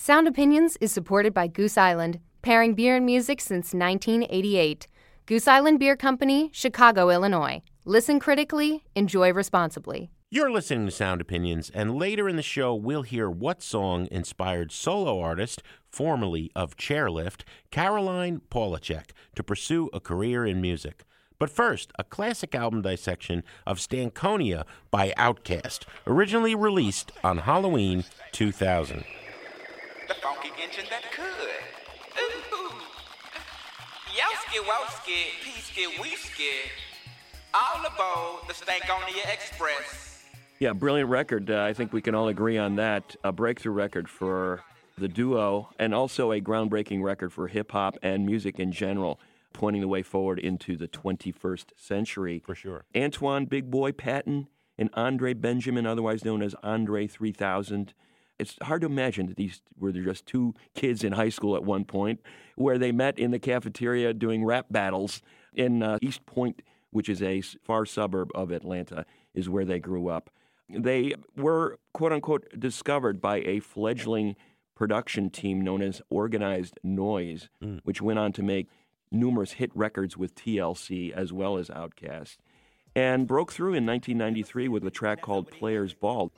Sound Opinions is supported by Goose Island, pairing beer and music since 1988. Goose Island Beer Company, Chicago, Illinois. Listen critically, enjoy responsibly. You're listening to Sound Opinions, and later in the show, we'll hear what song inspired solo artist, formerly of Chairlift, Caroline Polachek, to pursue a career in music. But first, a classic album dissection of Stankonia by Outkast, originally released on Halloween 2000. The funky engine that could. Ooh. Yowski, wowski, peasky, weesky. All aboard the Stankonia Express. Yeah, brilliant record. I think we can all agree on that. A breakthrough record for the duo, and also a groundbreaking record for hip-hop and music in general, pointing the way forward into the 21st century. For sure. Antoine Big Boy Patton and Andre Benjamin, otherwise known as Andre 3000. It's hard to imagine that these were just two kids in high school at one point, where they met in the cafeteria doing rap battles in East Point, which is a far suburb of Atlanta, is where they grew up. They were, quote-unquote, discovered by a fledgling production team known as Organized Noise, which went on to make numerous hit records with TLC as well as Outkast, and broke through in 1993 with a track called Players Ball.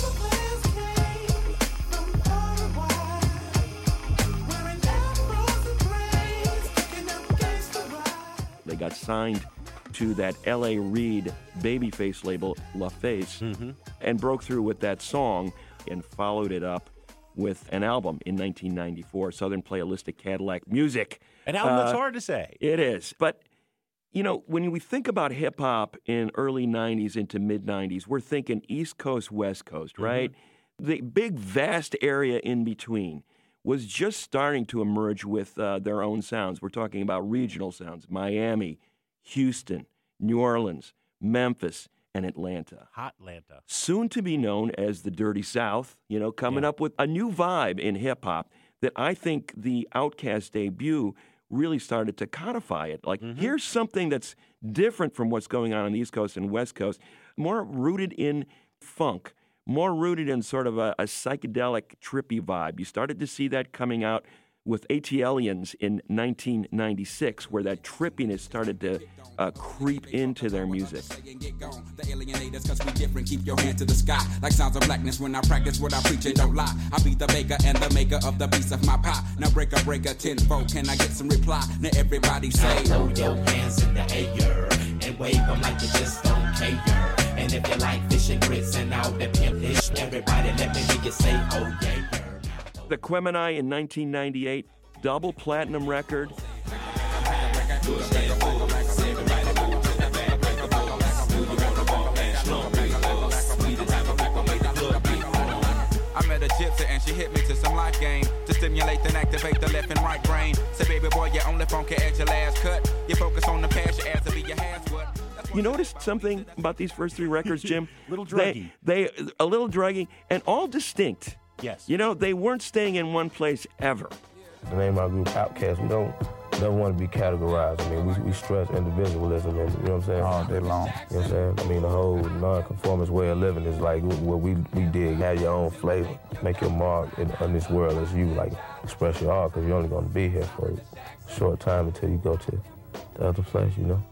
They got signed to that L.A. Reid Babyface label, LaFace, and broke through with that song and followed it up with an album in 1994, Southern Playalistic Cadillac Music. An album that's hard to say. It is. But, you know, when we think about hip-hop in early 90s into mid-90s, we're thinking East Coast, West Coast, right? The big, vast area in between was just starting to emerge with their own sounds. We're talking about regional sounds: Miami, Houston, New Orleans, Memphis, and Atlanta. Hot Atlanta. Soon to be known as the Dirty South, you know, coming up with a new vibe in hip-hop that I think the Outkast debut really started to codify it. Like, here's something that's different from what's going on the East Coast and West Coast, more rooted in funk, more rooted in sort of a psychedelic, trippy vibe. You started to see that coming out with ATLians in 1996, where that trippiness started to creep into their music. The alienators, cause we different, keep your hand to the sky. Like sounds of blackness when I practice what I preach and don't lie. I be the baker and the maker of the piece of my pie. Now breaker, tenfold, can I get some reply? Now everybody say, throw your hands in the air and wave them like you just don't care. And if you like fish and grits and all that pimpish, everybody let me hear you say, oh yeah. The Quemini in 1998, double platinum record. I met a gypsy and she hit me to some life game to stimulate and activate the left and right brain. Say, baby boy, you only funky at your last cut. You focus on the past, your ass to be your hands. What? You noticed something about these first three records, Jim? Little druggy. They a little druggy and all distinct. Yes. You know, they weren't staying in one place ever. The name of our group, Outkast, we don't want to be categorized. I mean, we stress individualism, and, you know what I'm saying? All day long. You know what I'm saying? I mean, the whole non-conformist way of living is like what we dig. Have your own flavor. Make your mark in this world as you, like, express your art, because you're only going to be here for a short time until you go to the other place, you know?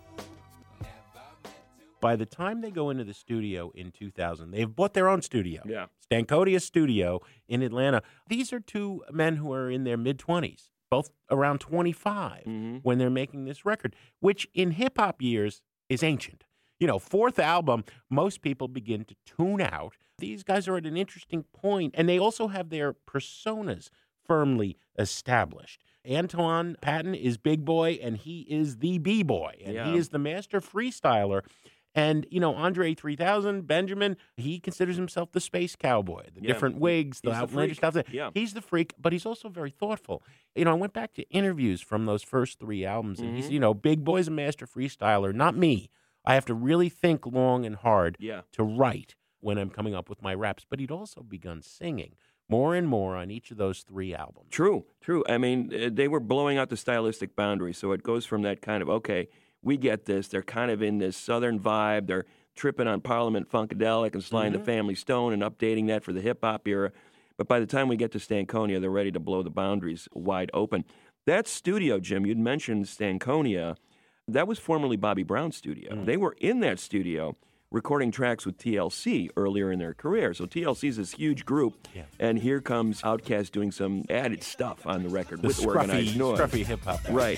By the time they go into the studio in 2000, they've bought their own studio. Yeah. Stankonia Studio in Atlanta. These are two men who are in their mid-20s, both around 25 when they're making this record, which in hip-hop years is ancient. You know, fourth album, most people begin to tune out. These guys are at an interesting point, and they also have their personas firmly established. Antoine Patton is Big Boy, and he is the B-Boy, and he is the master freestyler. And, you know, Andre 3000, Benjamin, he considers himself the space cowboy, the different wigs, the outlandish stuff. He's the freak, but he's also very thoughtful. You know, I went back to interviews from those first three albums, and he's, you know, Big Boy's a master freestyler, not me. I have to really think long and hard to write when I'm coming up with my raps. But he'd also begun singing more and more on each of those three albums. True. I mean, they were blowing out the stylistic boundaries, so it goes from that kind of, okay, we get this. They're kind of in this Southern vibe. They're tripping on Parliament Funkadelic and sliding to Family Stone and updating that for the hip-hop era. But by the time we get to Stankonia, they're ready to blow the boundaries wide open. That studio, Jim, you'd mentioned Stankonia. That was formerly Bobby Brown's studio. They were in that studio recording tracks with TLC earlier in their career. So TLC is this huge group, and here comes Outkast doing some added stuff on the record with Organized Noise. Scruffy hip-hop. Right.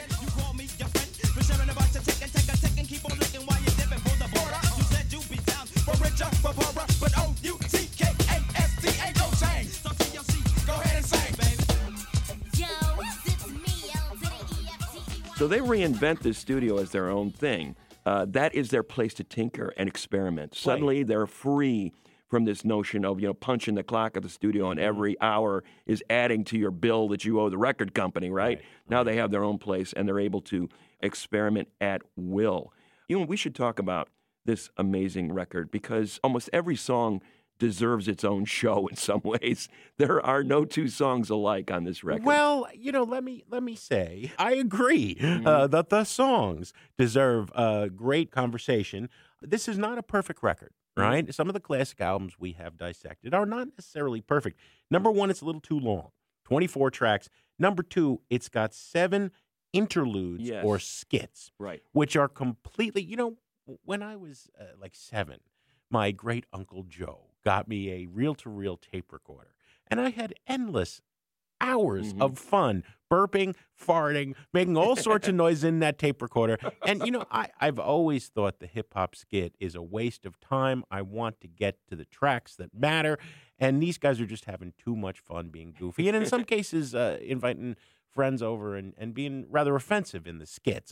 So they reinvent this studio as their own thing. That is their place to tinker and experiment. Suddenly, they're free from this notion of, punching the clock at the studio and every hour is adding to your bill that you owe the record company, right? Now they have their own place and they're able to experiment at will. We should talk about this amazing record because almost every song deserves its own show in some ways. There are no two songs alike on this record. Well, let me say, I agree that the songs deserve a great conversation. This is not a perfect record, right? Some of the classic albums we have dissected are not necessarily perfect. Number one, it's a little too long, 24 tracks. Number two, it's got 7 interludes or skits, which are completely, when I was like 7, my great Uncle Joe got me a reel-to-reel tape recorder, and I had endless hours of fun burping, farting, making all sorts of noise in that tape recorder. And, I've always thought the hip-hop skit is a waste of time. I want to get to the tracks that matter, and these guys are just having too much fun being goofy, and in some cases inviting friends over and being rather offensive in the skits.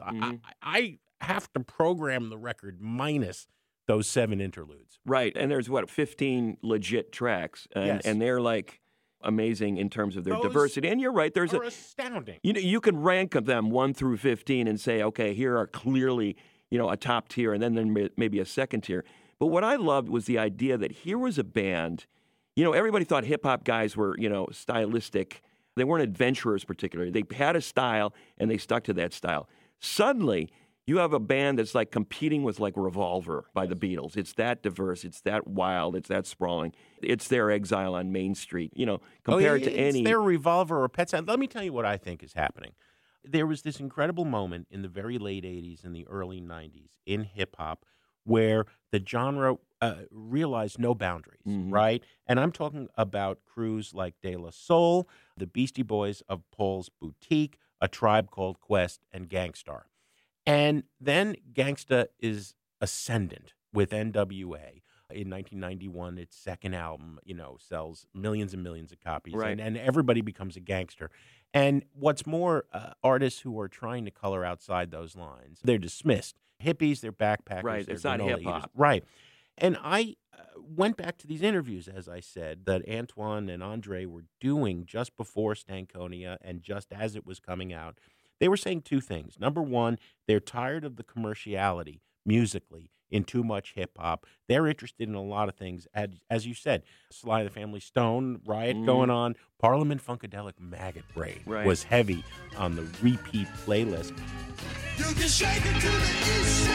I have to program the record minus those 7 interludes. Right, and there's, 15 legit tracks, and they're, amazing in terms of their diversity. And you're right, there's astounding. You can rank them 1 through 15 and say, okay, here are clearly, a top tier, and then maybe a second tier. But what I loved was the idea that here was a band, everybody thought hip-hop guys were, stylistic. They weren't adventurers particularly. They had a style, and they stuck to that style. Suddenly, you have a band that's competing with Revolver by the Beatles. It's that diverse. It's that wild. It's that sprawling. It's their Exile on Main Street, compared to any. It's their Revolver or Pet Sounds. Let me tell you what I think is happening. There was this incredible moment in the very late 80s and the early 90s in hip-hop where the genre realized no boundaries, right? And I'm talking about crews like De La Soul, the Beastie Boys of Paul's Boutique, A Tribe Called Quest, and Gang Starr. And then Gangsta is ascendant with NWA. In 1991, its second album, sells millions and millions of copies. Right. And everybody becomes a gangster. And what's more, artists who are trying to color outside those lines, they're dismissed. Hippies, they're backpackers. Right, they're it's not granola hip-hop. eaters. Right. And I went back to these interviews, as I said, that Antoine and Andre were doing just before Stankonia and just as it was coming out. They were saying 2 things. Number one, they're tired of the commerciality musically in too much hip-hop. They're interested in a lot of things. As you said, Sly and the Family Stone, Riot going on. Parliament Funkadelic Maggot Brain was heavy on the repeat playlist. You can shake it to the east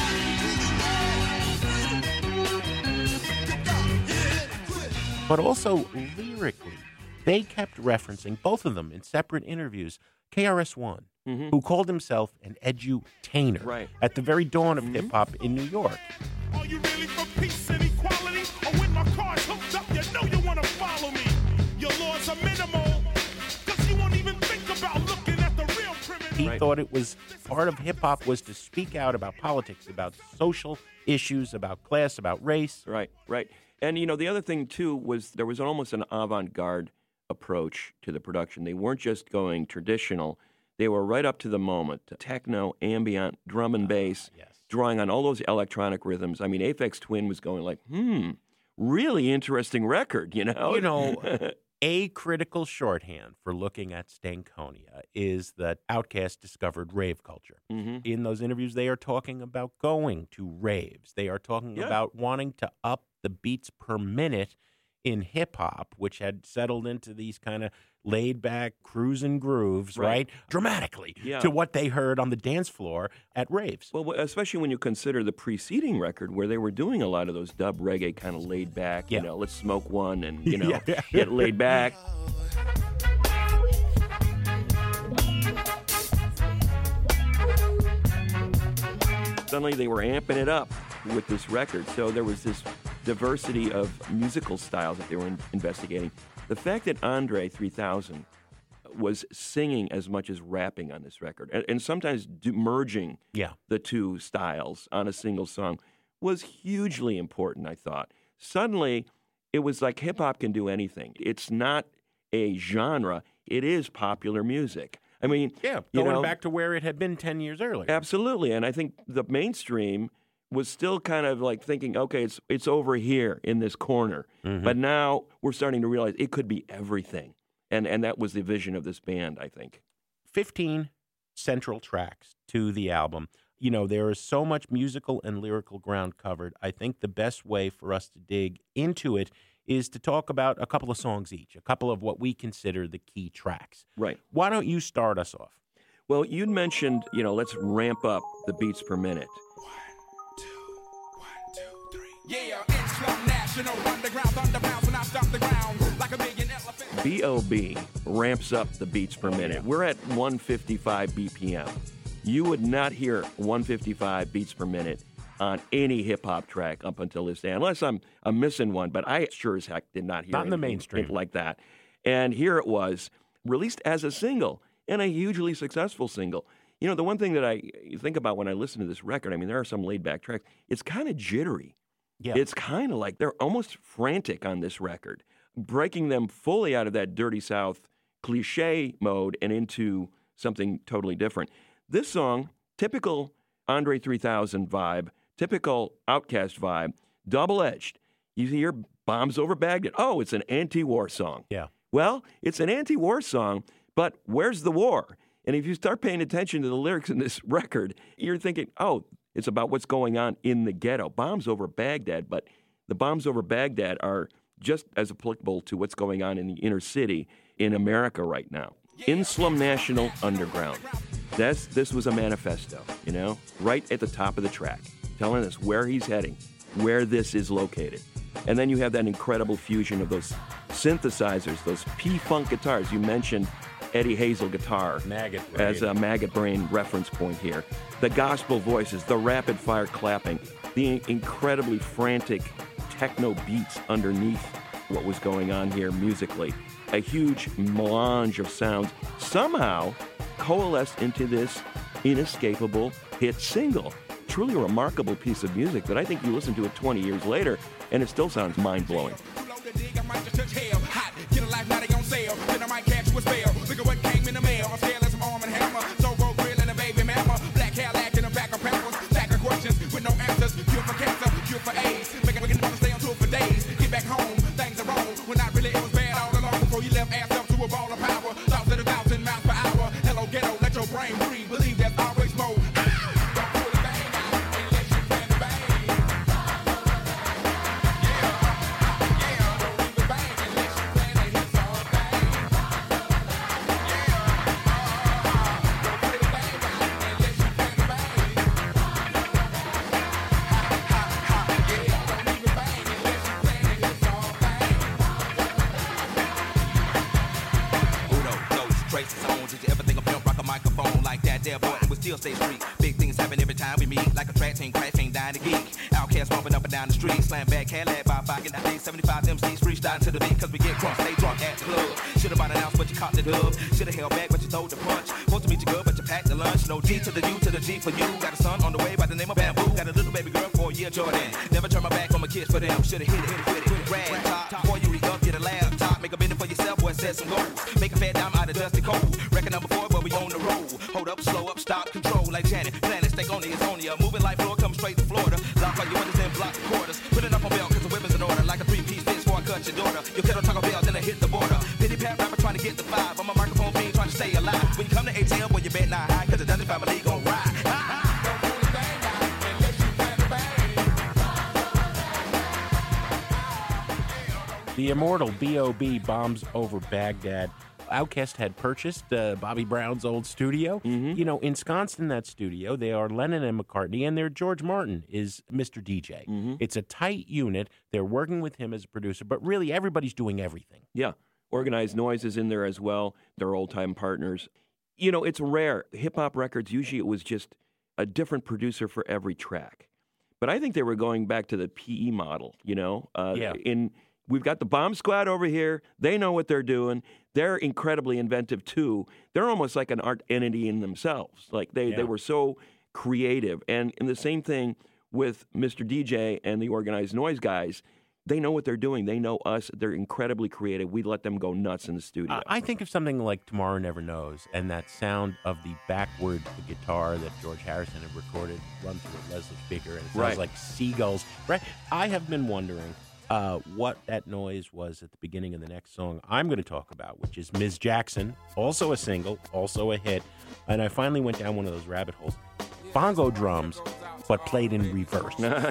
side. But also lyrically, they kept referencing, both of them in separate interviews, KRS-One, who called himself an edutainer at the very dawn of hip-hop in New York. Are you really for peace and equality? Or when my car's hooked up, you want to follow me? Your laws are minimal, because you won't even think about looking at the real criminal. He thought it was part of hip-hop was to speak out about politics, about social issues, about class, about race. Right. And, the other thing, too, was there was almost an avant-garde approach to the production. They weren't just going traditional. They were right up to the moment. Techno, ambient, drum and bass, drawing on all those electronic rhythms. I mean, Aphex Twin was going really interesting record, A critical shorthand for looking at Stankonia is that Outkast discovered rave culture. In those interviews, they are talking about going to raves. They are talking about wanting to up the beats per minute in hip-hop, which had settled into these kind of laid-back cruising grooves, right? Dramatically, to what they heard on the dance floor at raves. Well, especially when you consider the preceding record where they were doing a lot of those dub reggae kind of laid-back, you know, let's smoke one and, you know, get laid back. Suddenly they were amping it up with this record. So there was this diversity of musical styles that they were investigating. The fact that Andre 3000 was singing as much as rapping on this record, and sometimes merging the two styles on a single song, was hugely important, I thought. Suddenly, it was like hip-hop can do anything. It's not a genre. It is popular music. I mean, going back to where it had been 10 years earlier. Absolutely. And I think the mainstream was still kind of like thinking, okay, it's over here in this corner. But now we're starting to realize it could be everything. And that was the vision of this band, I think. 15 central tracks to the album. You know, there is so much musical and lyrical ground covered. I think the best way for us to dig into it is to talk about a couple of songs each, a couple of what we consider the key tracks. Right. Why don't you start us off? Well, you'd mentioned, you know, let's ramp up the beats per minute. 1, 2, 3. Yeah, it's Slum National Underground Thunderbounds when I stop the ground like a million elephants. B.O.B. ramps up the beats per minute. We're at 155 BPM. You would not hear 155 beats per minute on any hip-hop track up until this day, unless I'm missing one, but I sure as heck did not hear not in the mainstream like that. And here it was, released as a single, and a hugely successful single. You know, the one thing that I think about when I listen to this record, I mean, there are some laid-back tracks, it's kind of jittery. Yeah. It's kind of like they're almost frantic on this record, breaking them fully out of that Dirty South cliche mode and into something totally different. This song, typical Andre 3000 vibe, typical Outkast vibe, double-edged. You hear Bombs Over Baghdad. Oh, it's an anti-war song. Yeah. Well, it's an anti-war song, but where's the war? And if you start paying attention to the lyrics in this record, you're thinking, oh, it's about what's going on in the ghetto. Bombs over Baghdad, but the bombs over Baghdad are just as applicable to what's going on in the inner city in America right now. In Slum National Underground. This was a manifesto, you know, right at the top of the track, telling us where he's heading, where this is located. And then you have that incredible fusion of those synthesizers, those P-Funk guitars. You mentioned Eddie Hazel guitar as a Maggot Brain reference point here. The gospel voices, the rapid-fire clapping, the incredibly frantic techno beats underneath what was going on here musically. A huge melange of sounds somehow coalesced into this inescapable hit single. Truly a remarkable piece of music that I think you listen to it 20 years later and it still sounds mind-blowing. Still stay street. Big things happen every time we meet. Like a track team crashing down the geek. Outkast bumping up and down the street. Slam back, Cadillac by back in the day. 75 MCs freestyle to the beat. Cause we get crunk, stay drunk at the club. Should've bought an ounce, but you caught the dub. Should've held back, but you throw the punch. Supposed to meet you good, but you packed the lunch. No D to the U to the G for you. Got a son on the way by the name of Bamboo. Got a little baby girl for a year, Jordan. Never turn my back on my kids for them. Should've hit it with it. Rag top, before you re-up, get a laptop. Make a bid for yourself, boy, set some goals. Make a fat dime out of dusty cold. Record number 4, but we on the road. Hold up, slow up, stop, control. Like Janet, planet, stay on it's on ya. Moving like floor, come straight to Florida. Lock all your windows and block the quarters. Put it up on belt, cause the weapon's in order. Like a 3-piece fist before I cut your daughter. Your kettle Taco Bell, then I hit the border. Pity pat rapper trying to get the 5. I'm a microphone fiend trying to stay alive. When you come to ATL, boy, you bet not high, cause the Dungeon family gon' ride. The immortal B.O.B. bombs over Baghdad. Outkast had purchased Bobby Brown's old studio. You know, ensconced in that studio, they are Lennon and McCartney, and their George Martin is Mr. DJ. It's a tight unit. They're working with him as a producer, but really everybody's doing everything. Yeah. Organized Noise is in there as well. They're old-time partners. You know, it's rare. Hip-hop records, usually it was just a different producer for every track. But I think they were going back to the PE model, you know. We've got the Bomb Squad over here. They know what they're doing. They're incredibly inventive, too. They're almost like an art entity in themselves. Like, they were so creative. And the same thing with Mr. DJ and the Organized Noise guys. They know what they're doing. They know us. They're incredibly creative. We let them go nuts in the studio. I think of something like Tomorrow Never Knows and that sound of the backward guitar that George Harrison had recorded run through a Leslie speaker, and it sounds like seagulls. Right? I have been wondering what that noise was at the beginning of the next song I'm going to talk about, which is Ms. Jackson, also a single, also a hit. And I finally went down one of those rabbit holes. Bongo drums, but played in reverse.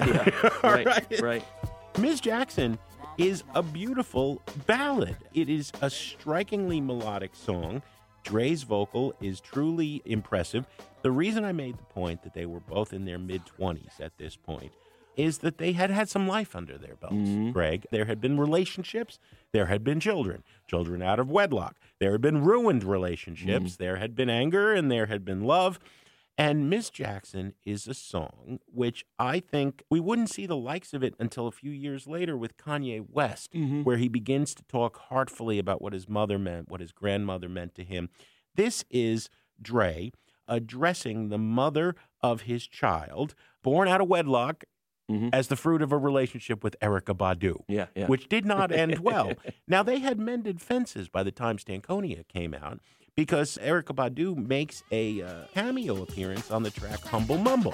Right. Ms. Jackson is a beautiful ballad. It is a strikingly melodic song. Dre's vocal is truly impressive. The reason I made the point that they were both in their mid-20s at this point is that they had had some life under their belts, Greg. There had been relationships. There had been children out of wedlock. There had been ruined relationships. There had been anger, and there had been love. And Ms. Jackson is a song which I think we wouldn't see the likes of it until a few years later with Kanye West, where he begins to talk heartfully about what his mother meant, what his grandmother meant to him. This is Dre addressing the mother of his child, born out of wedlock, as the fruit of a relationship with Erykah Badu, which did not end well. Now, they had mended fences by the time Stankonia came out, because Erykah Badu makes a cameo appearance on the track Humble Mumble.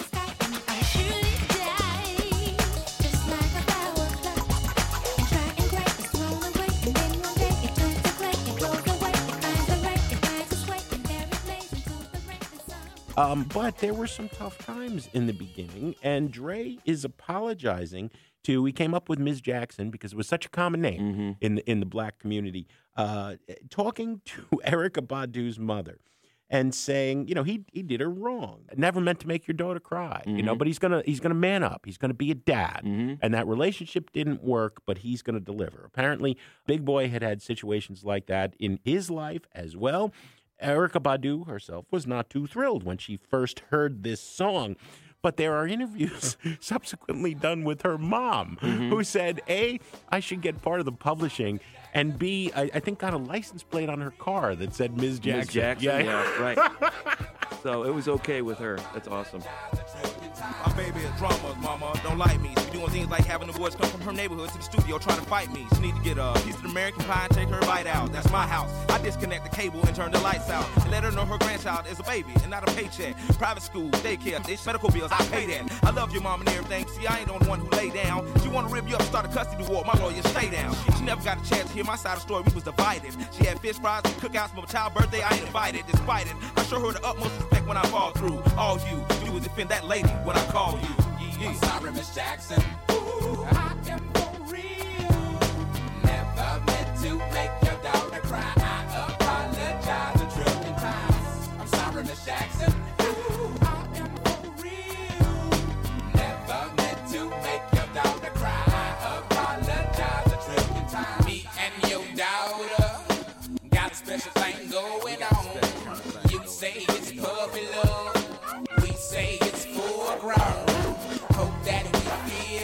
But there were some tough times in the beginning, and Dre is apologizing to, he came up with Ms. Jackson because it was such a common name in the black community, talking to Erykah Badu's mother and saying, you know, he did her wrong. Never meant to make your daughter cry, you know, but he's gonna man up. He's gonna be a dad. And that relationship didn't work, but he's gonna deliver. Apparently, Big Boy had situations like that in his life as well. Erykah Badu herself was not too thrilled when she first heard this song. But there are interviews subsequently done with her mom who said, A, I should get part of the publishing, and B, I think got a license plate on her car that said Ms. Jackson. Ms. Jackson, yeah, right. So it was okay with her. That's awesome. My baby is drama, mama, don't like me. She doing things like having the boys come from her neighborhood to the studio trying to fight me. She need to get a piece of American pie and take her bite out. That's my house. I disconnect the cable and turn the lights out. And let her know her grandchild is a baby and not a paycheck. Private school, daycare, dish, medical bills, I pay that. I love your mom and everything. See, I ain't the only one who lay down. She want to rip you up, start a custody war. My lawyer, stay down. She never got a chance to hear my side of the story. We was divided. She had fish fries and cookouts for my child's birthday. I ain't invited. Despite it, I show her the utmost respect when I fall through. All you do is defend that lady when I call you. I'm sorry, Miss Jackson. Ooh, I am for real. Never meant to make your daughter cry. I apologize a trillion times. I'm sorry, Miss Jackson. Ooh, I am for real. Never meant to make your daughter cry. I apologize a trillion times. Me and your daughter got a special thing going on. You say it's puppy love. We say it's full grown. Hope that we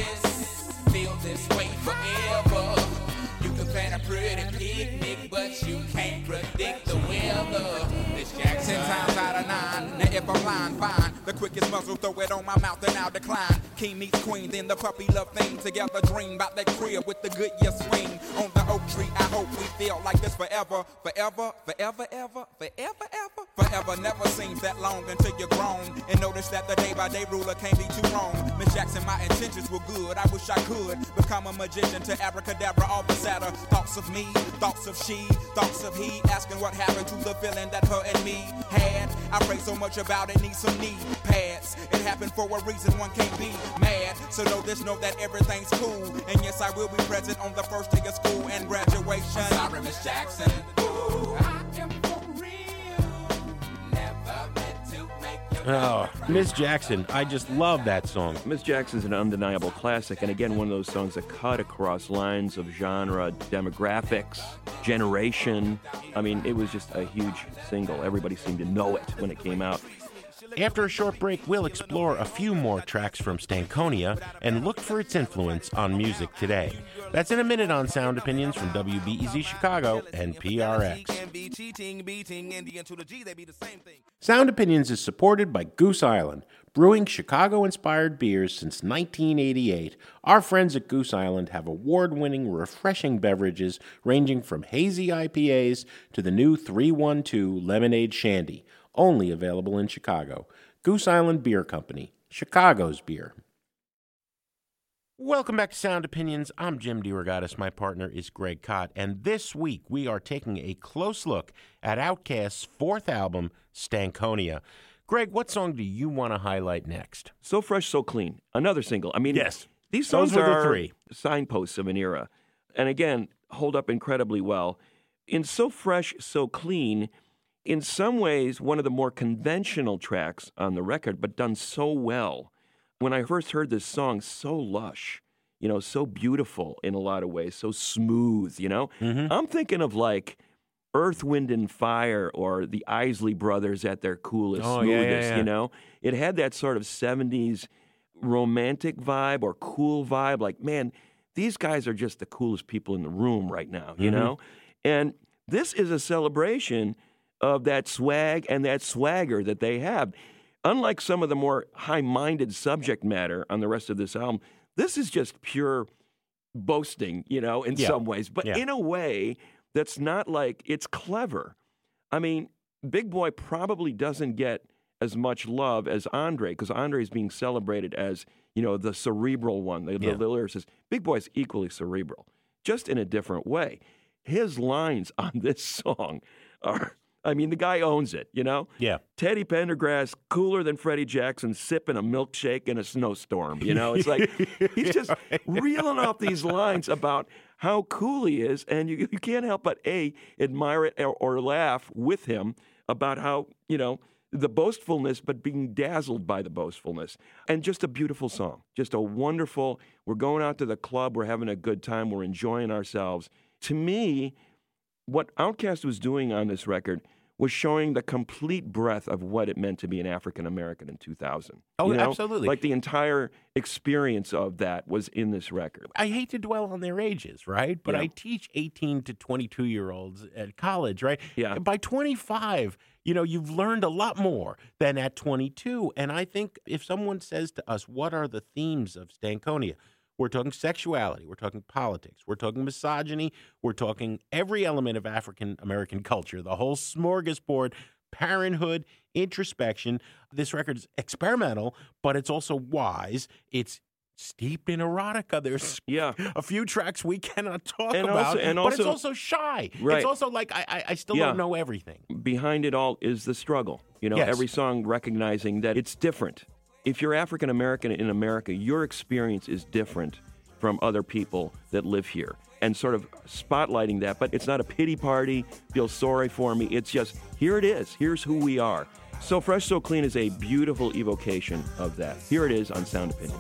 feel this way forever. You can plan a pretty picnic, but you can't predict the weather. Miss Jackson. 10 times out of 9, now if I'm lying, fine. The quickest muzzle, throw it on my mouth and I'll decline. King meets queen, then the puppy love thing. Together dream about that crib with the Goodyear swing. On the oak tree, I hope we feel like this forever. Forever, forever, ever, forever, ever. Forever never seems that long until you're grown. And notice that the day-by-day ruler can't be too wrong. Miss Jackson, my intentions were good. I wish I could become a magician to abracadabra all the sadder. Thoughts of me, thoughts of she, thoughts of he. Asking what happened to the feeling that her and me had. I pray so much about it, need some knee pads. It happened for a reason, one can't be mad. So know this, know that everything's cool. And yes, I will be present on the first day of school and graduation. Sorry, Miss Jackson. Ooh, I am for real. Never meant to make you. Oh, Miss Jackson. I just love that song. Miss Jackson's an undeniable classic, and again, one of those songs that cut across lines of genre, demographics, generation. I mean, it was just a huge single. Everybody seemed to know it when it came out. After a short break, we'll explore a few more tracks from Stankonia and look for its influence on music today. That's in a minute on Sound Opinions from WBEZ Chicago and PRX. Sound Opinions is supported by Goose Island, brewing Chicago-inspired beers since 1988. Our friends at Goose Island have award-winning, refreshing beverages ranging from hazy IPAs to the new 312 Lemonade Shandy, only available in Chicago. Goose Island Beer Company, Chicago's beer. Welcome back to Sound Opinions. I'm Jim DeRogatis. My partner is Greg Kot. And this week, we are taking a close look at Outkast's fourth album, Stankonia. Greg, what song do you want to highlight next? So Fresh, So Clean, another single. I mean, yes, these songs those were are the three signposts of an era. And again, hold up incredibly well. In So Fresh, So Clean, in some ways, one of the more conventional tracks on the record, but done so well. When I first heard this song, so lush, so beautiful in a lot of ways, so smooth, Mm-hmm. I'm thinking of like Earth, Wind, and Fire or the Isley Brothers at their coolest, smoothest, yeah. It had that sort of 70s romantic vibe or cool vibe. Like, man, these guys are just the coolest people in the room right now, you know? And this is a celebration of that swag and that swagger that they have. Unlike some of the more high-minded subject matter on the rest of this album, this is just pure boasting, in some ways. But in a way that's not like, it's clever. I mean, Big Boi probably doesn't get as much love as Andre, because Andre is being celebrated as, the cerebral one, the lyricist. Big Boi's equally cerebral, just in a different way. His lines on this song are... I mean, the guy owns it, Yeah. Teddy Pendergrass, cooler than Freddie Jackson, sipping a milkshake in a snowstorm, It's like he's just reeling off these lines about how cool he is, and you can't help but, A, admire it or laugh with him about how, the boastfulness, but being dazzled by the boastfulness. And just a beautiful song, just a wonderful, we're going out to the club, we're having a good time, we're enjoying ourselves. To me, what Outkast was doing on this record was showing the complete breadth of what it meant to be an African American in 2000. Oh, absolutely. Like the entire experience of that was in this record. I hate to dwell on their ages, right? But I teach 18 to 22-year-olds at college, right? Yeah. By 25, you've learned a lot more than at 22. And I think if someone says to us, what are the themes of Stankonia? We're talking sexuality, we're talking politics, we're talking misogyny, we're talking every element of African-American culture, the whole smorgasbord, parenthood, introspection. This record is experimental, but it's also wise. It's steeped in erotica. There's a few tracks we cannot talk about, but it's also shy. Right. It's also like I still don't know everything. Behind it all is the struggle. Every song recognizing that it's different. If you're African American in America, your experience is different from other people that live here, and sort of spotlighting that. But it's not a pity party, feel sorry for me. It's just, here it is. Here's who we are. So Fresh, So Clean is a beautiful evocation of that. Here it is on Sound Opinion.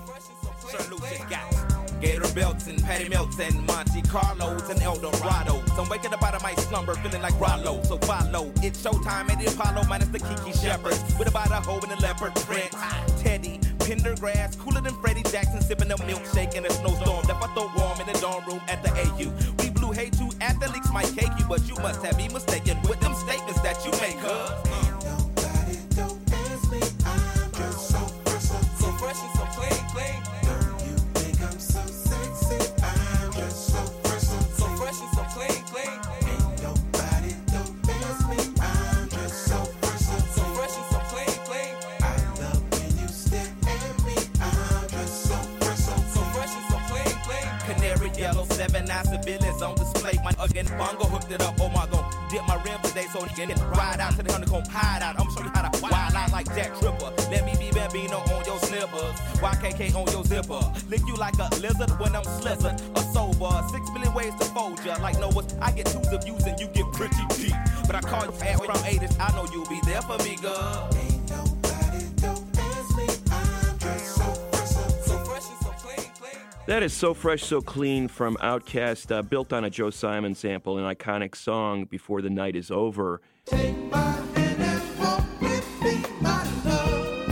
Gator belts and Patty Melts and Monte Carlos and El Dorado. So I'm waking up out of my slumber feeling like Rollo. So follow, it's showtime at the Apollo minus the Kiki Shepherds. With about a hoe and a leopard print. Teddy Pendergrass, cooler than Freddie Jackson, sipping a milkshake in a snowstorm. Left I throw warm in the dorm room at the AU. We blew hay to athletes might cake you, but you must have me mistaken with them statements that you make, Nobody don't ask me, I'm just so fresh and so clean. Don't you think I'm so sexy? I'm just so fresh and so clean. Ain't nobody don't ask me, I'm just so fresh and so clean. I love when you stare at me, I'm just so fresh and so clean. Canary yellow, 7 9 civilians on display. My again bongo hooked it up. Oh my god, dip my rims holiday, so get it. Ride out to the honeycomb hideout. I'm show you how to wild out like Jack Tripper. Let me be Bambino on your slippers. YKK on your zipper. Lick you like a lizard when I'm slizzard or sober. 6 million ways to fold ya. Like Noah's, I get 2s of views and you get pretty deep. But I call you fat from 80s. I know you'll be there for me, girl. Ain't nobody don't ask me. I'm just so fresh and so clean. That is So Fresh, So Clean from Outkast, built on a Joe Simon sample, an iconic song, Before the Night is Over. Take my hand and walk with me, my love.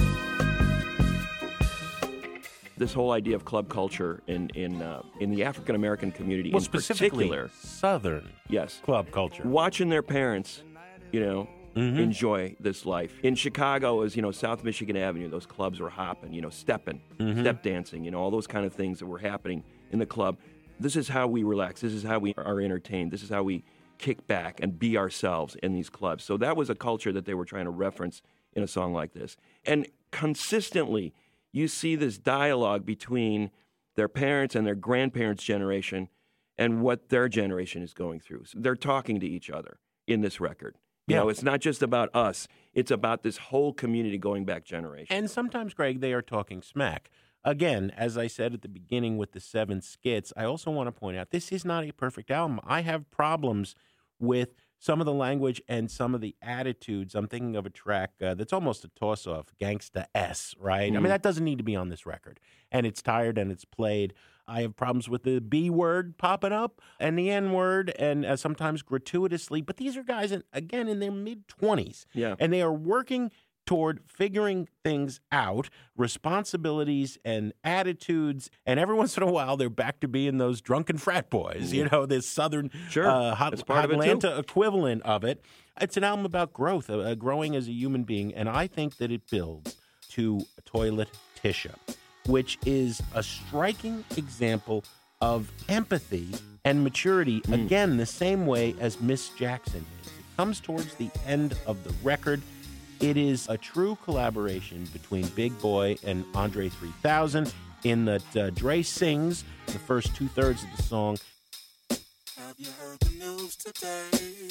This whole idea of club culture in the African American community, Well, in specifically particular, Southern yes, club culture. watching their parents, enjoy this life. In Chicago, as South Michigan Avenue, those clubs were hopping, stepping, step dancing, all those kind of things that were happening in the club. This is how we relax. This is how we are entertained. This is how we kick back and be ourselves in these clubs. So that was a culture that they were trying to reference in a song like this. And consistently, you see this dialogue between their parents and their grandparents' generation and what their generation is going through. So they're talking to each other in this record. It's not just about us. It's about this whole community going back generations. And sometimes, Greg, they are talking smack. Again, as I said at the beginning with the 7 skits, I also want to point out this is not a perfect album. I have problems with some of the language and some of the attitudes. I'm thinking of a track that's almost a toss-off, Gangsta S, right? I mean, that doesn't need to be on this record. And it's tired and it's played. I have problems with the B word popping up and the N word, and sometimes gratuitously. But these are guys, again, in their mid-20s. Yeah. And they are working toward figuring things out, responsibilities and attitudes. And every once in a while, they're back to being those drunken frat boys, this Southern Atlanta equivalent of it. It's an album about growth, growing as a human being. And I think that it builds to Toilet Tisha, which is a striking example of empathy and maturity, again, the same way as Miss Jackson is. It comes towards the end of the record. It is a true collaboration between Big Boy and Andre 3000 in that Dre sings the first 2/3 of the song. Have you heard the news today?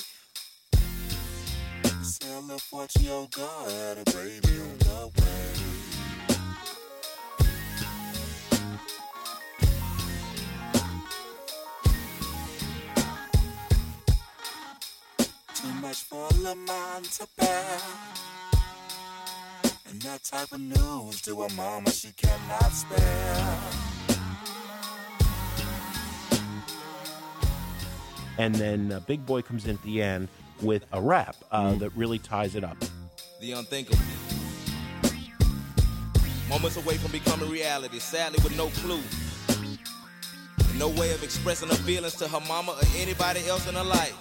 Sell up what you got, a baby on the way. Too much for a man to bear. And that type of news to a mama she cannot spare. And then Big Boy comes in at the end with a rap that really ties it up. The unthinkable. Moments away from becoming reality, sadly with no clue. And no way of expressing her feelings to her mama or anybody else in her life.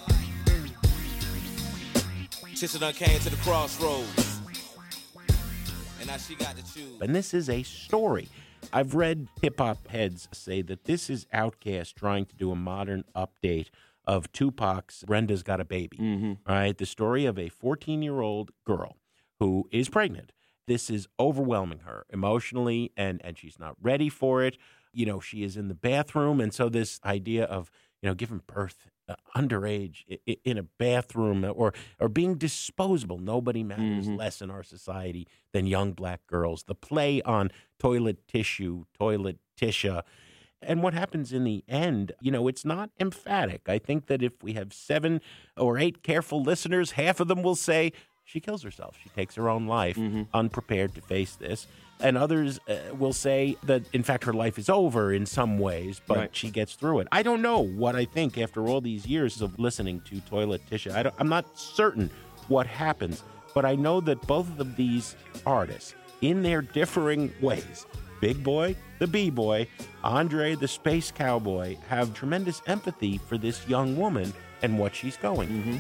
Tisha done came to the crossroads. And now she got to choose. And this is a story. I've read hip-hop heads say that this is Outkast trying to do a modern update of Tupac's Brenda's Got a Baby. Right? The story of a 14-year-old girl who is pregnant. This is overwhelming her emotionally, and she's not ready for it. She is in the bathroom, and so this idea of, giving birth underage in a bathroom or being disposable. Nobody matters less in our society than young black girls. The play on toilet tissue, Toilet Tisha. And what happens in the end, it's not emphatic. I think that if we have 7 or 8 careful listeners, half of them will say she kills herself. She takes her own life, unprepared to face this. And others will say that, in fact, her life is over in some ways, but she gets through it. I don't know what I think after all these years of listening to Toilet Tisha. I'm not certain what happens, but I know that both of these artists, in their differing ways, Big Boy, the B-Boy, Andre, the Space Cowboy, have tremendous empathy for this young woman and what she's going through.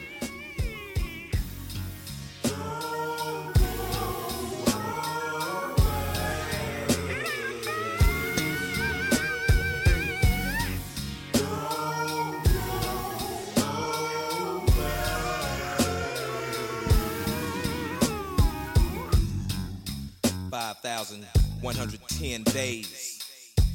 5,110 days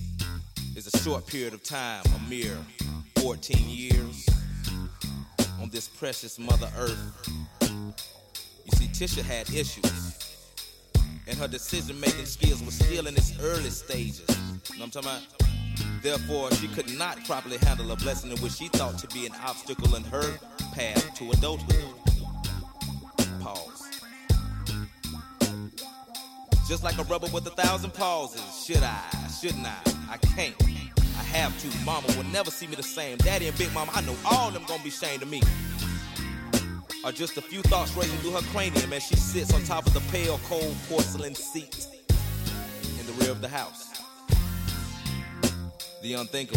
is a short period of time, a mere 14 years. On this precious Mother Earth. You see, Tisha had issues, and her decision-making skills were still in its early stages. You know what I'm talking about? Therefore, she could not properly handle a blessing in which she thought to be an obstacle in her path to adulthood. Pause. Just like a rubber with 1,000 pauses. Should I? Shouldn't I? I can't. I have to. Mama will never see me the same. Daddy and Big Mama, I know all of them gonna be ashamed of me. Are just a few thoughts racing through her cranium as she sits on top of the pale, cold porcelain seat in the rear of the house. The unthinkable.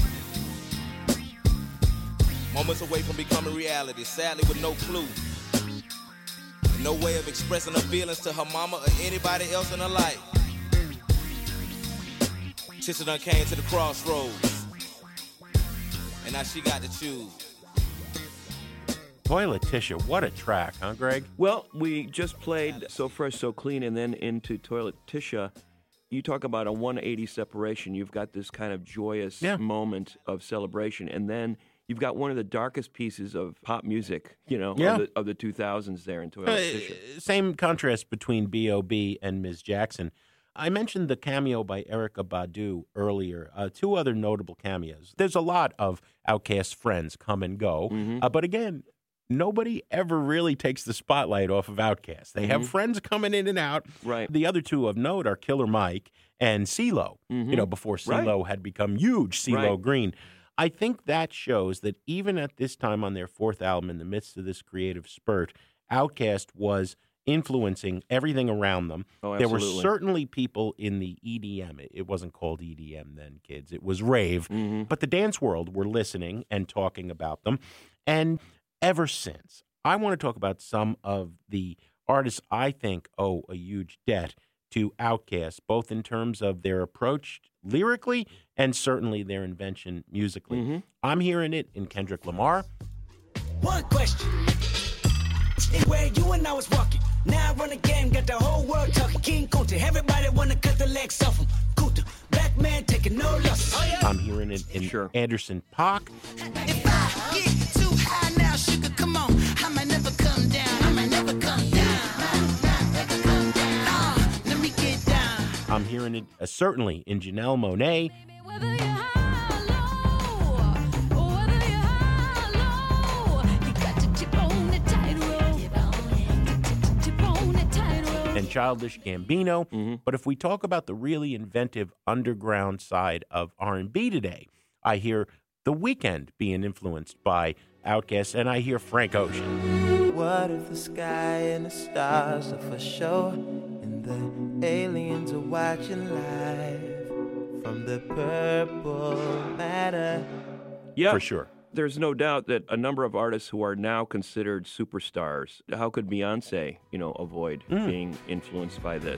Moments away from becoming reality, sadly with no clue. And no way of expressing her feelings to her mama or anybody else in her life. Tisha done came to the crossroads. And now she got to choose. Toilet Tisha, what a track, huh, Greg? Well, we just played So Fresh, So Clean, and then into Toilet Tisha. You talk about a 180 separation. You've got this kind of joyous moment of celebration, and then you've got one of the darkest pieces of pop music, of the 2000s there in Toilet Tisha. Same contrast between B.O.B. and Ms. Jackson. I mentioned the cameo by Erykah Badu earlier. Two other notable cameos. There's a lot of Outkast friends come and go, but again, nobody ever really takes the spotlight off of Outkast. They have friends coming in and out. Right. The other two of note are Killer Mike and CeeLo, before CeeLo had become huge, CeeLo Green. I think that shows that even at this time on their fourth album, in the midst of this creative spurt, Outkast was influencing everything around them. Oh, there were certainly people in the EDM. It wasn't called EDM then, kids. It was rave. But the dance world were listening and talking about them. And ever since, I want to talk about some of the artists I think owe a huge debt to Outkast, both in terms of their approach lyrically and certainly their invention musically. I'm hearing it in Kendrick Lamar. One question. Where you and I was walking. Now I run a game, got the whole world talking. King Kunta, everybody wanna cut the legs off him. Kunta, black man taking no losses. I'm hearing it in Anderson .Paak. If I get too high now, sugar, come on. I might never come down. I might never come down. Let me get down. I'm hearing it certainly in Janelle Monáe. And Childish Gambino. But if we talk about the really inventive underground side of R&B today, I hear The Weeknd being influenced by Outkast, and I hear Frank Ocean. What if the sky and the stars are for show, and the aliens are watching live from the purple matter? Yeah, for sure. There's no doubt that a number of artists who are now considered superstars, how could Beyonce, avoid being influenced by this?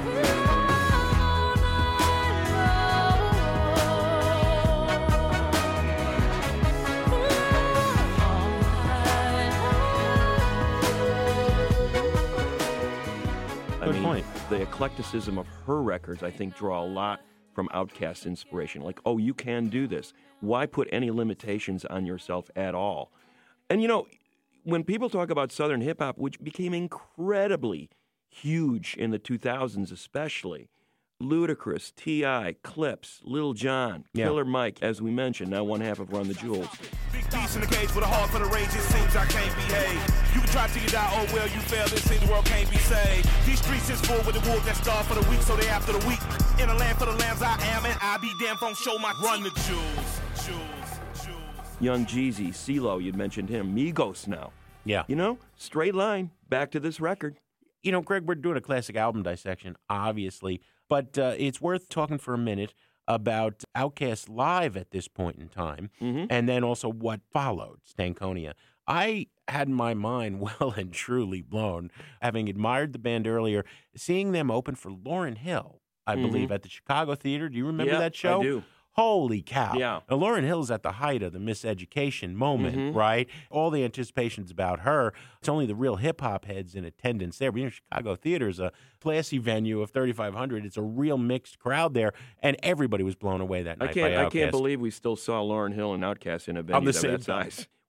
Good point. The eclecticism of her records, I think, draw a lot from Outkast inspiration. Like, oh, you can do this. Why put any limitations on yourself at all? And, when people talk about Southern hip-hop, which became incredibly huge in the 2000s especially, Ludacris, T.I., Clips, Lil Jon, Killer Mike, as we mentioned, now one half of Run the Jewels. Big beast in the cage with a heart for the rage, it seems I can't behave. You can try till you die, oh well, you fail, it seems the world can't be saved. These streets is full with the wolves that starve for the weak, so they after the weak. In a land for the lambs I am, and I be damn don't show my Run the Jewels. Young Jeezy, CeeLo, you'd mentioned him, Migos now. Yeah. Straight line, back to this record. Greg, we're doing a classic album dissection, obviously, but it's worth talking for a minute about Outkast live at this point in time, and then also what followed, Stankonia. I had my mind well and truly blown, having admired the band earlier, seeing them open for Lauryn Hill, I believe, at the Chicago Theater. Do you remember that show? I do. Holy cow. Yeah. Now, Lauryn Hill's at the height of the miseducation moment, right? All the anticipations about her. It's only the real hip-hop heads in attendance there. But, Chicago Theater is a classy venue of 3,500. It's a real mixed crowd there, and everybody was blown away that night by Outkast. I can't believe we still saw Lauryn Hill and Outkast in a venue of that size.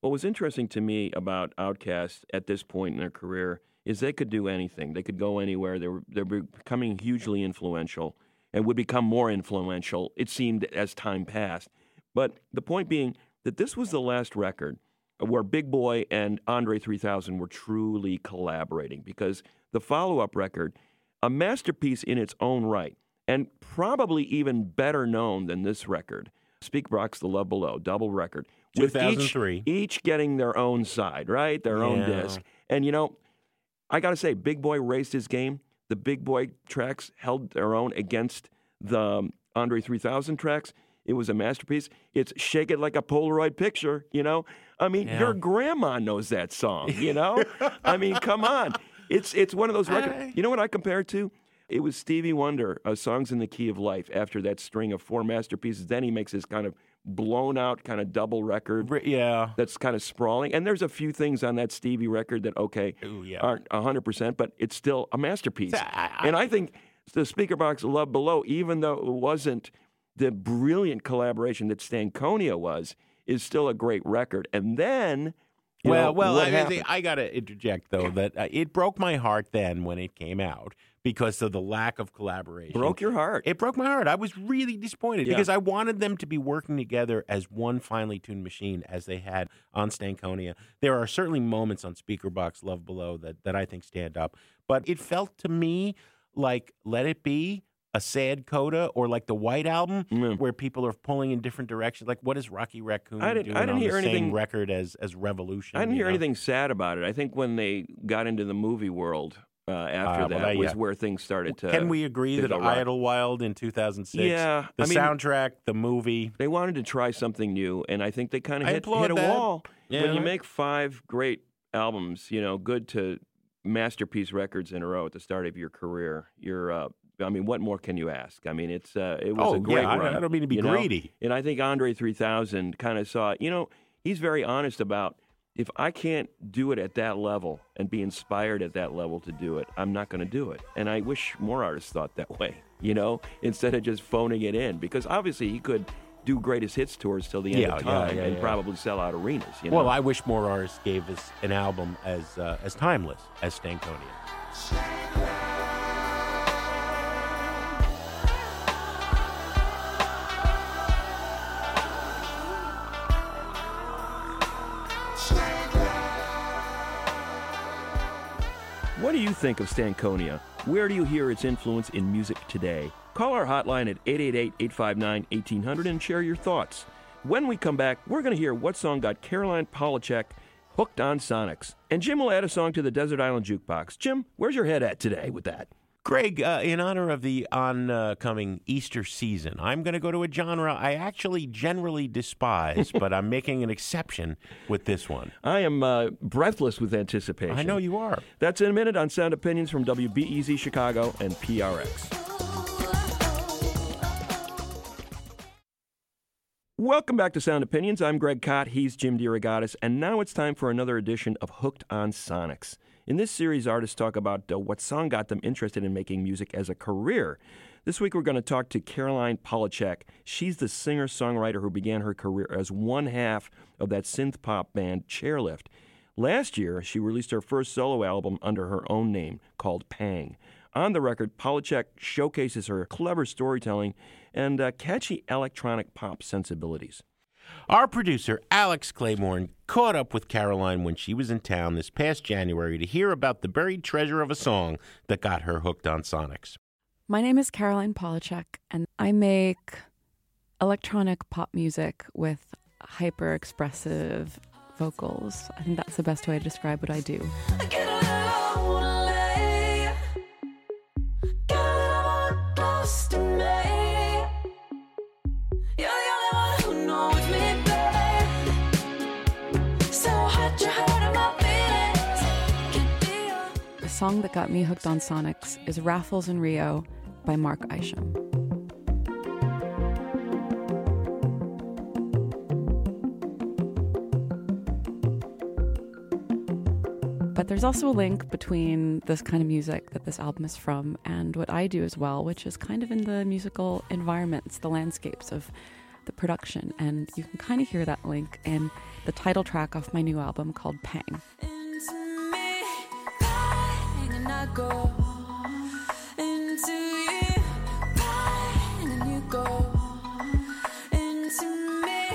What was interesting to me about Outkast at this point in their career is they could do anything. They could go anywhere. They're becoming hugely influential and would become more influential, it seemed, as time passed. But the point being that this was the last record where Big Boi and Andre 3000 were truly collaborating, because the follow-up record, a masterpiece in its own right, and probably even better known than this record, Speakerboxxx, The Love Below, double record. 2003. With each getting their own side, right? Their own disc. And, I got to say, Big Boi raised his game. The Big Boi tracks held their own against the Andre 3000 tracks. It was a masterpiece. It's Shake It Like a Polaroid Picture, I mean, your grandma knows that song, I mean, come on. It's one of those records. You know what I compare it to? It was Stevie Wonder, Songs in the Key of Life, after that string of 4 masterpieces. Then he makes this kind of blown-out kind of double record that's kind of sprawling. And there's a few things on that Stevie record that, aren't 100%, but it's still a masterpiece. And I think the Speakerboxxx Love Below, even though it wasn't the brilliant collaboration that Stankonia was, is still a great record. And then... I got to interject, though, that it broke my heart then when it came out because of the lack of collaboration. Broke your heart. It broke my heart. I was really disappointed because I wanted them to be working together as one finely tuned machine as they had on Stankonia. There are certainly moments on Speakerboxxx Love Below that I think stand up, but it felt to me like Let It Be, a sad coda, or like the White Album, where people are pulling in different directions. Like, what is Rocky Raccoon doing on the same record as Revolution? I didn't hear anything sad about it. I think when they got into the movie world after that was where things started to... Can we agree that Idlewild in 2006, the soundtrack, the movie... They wanted to try something new, and I think they kind of hit a wall. Yeah. When you make 5 great albums, good to masterpiece records in a row at the start of your career, you're... what more can you ask? I mean, it was a great run. I don't mean to be greedy. And I think Andre 3000 kind of saw it. He's very honest about, if I can't do it at that level and be inspired at that level to do it, I'm not going to do it. And I wish more artists thought that way, instead of just phoning it in. Because obviously he could do greatest hits tours till the end of time and probably sell out arenas. Well, I wish more artists gave us an album as timeless as Stankonia. What do you think of Stankonia? Where do you hear its influence in music today? Call our hotline at 888-859-1800 and share your thoughts. When we come back, we're going to hear what song got Caroline Polachek hooked on Sonics. And Jim will add a song to the Desert Island Jukebox. Jim, where's your head at today with that? Greg, in honor of the oncoming Easter season, I'm going to go to a genre I actually generally despise, but I'm making an exception with this one. I am breathless with anticipation. I know you are. That's in a minute on Sound Opinions from WBEZ Chicago and PRX. Welcome back to Sound Opinions. I'm Greg Kot. He's Jim DeRogatis. And now it's time for another edition of Hooked on Sonics. In this series, artists talk about what song got them interested in making music as a career. This week, we're going to talk to Caroline Polachek. She's the singer-songwriter who began her career as one half of that synth-pop band Chairlift. Last year, she released her first solo album under her own name called Pang. On the record, Polachek showcases her clever storytelling and catchy electronic pop sensibilities. Our producer, Alex Claiborne, caught up with Caroline when she was in town this past January to hear about the buried treasure of a song that got her hooked on Sonics. My name is Caroline Polachek, and I make electronic pop music with hyper-expressive vocals. I think that's the best way to describe what I do. The song that got me hooked on Sonics is Raffles in Rio by Mark Isham. But there's also a link between this kind of music that this album is from and what I do as well, which is kind of in the musical environments, the landscapes of the production. And you can kind of hear that link in the title track off my new album called Pang. Into me, pang, and I go into you, pang, and you go into me.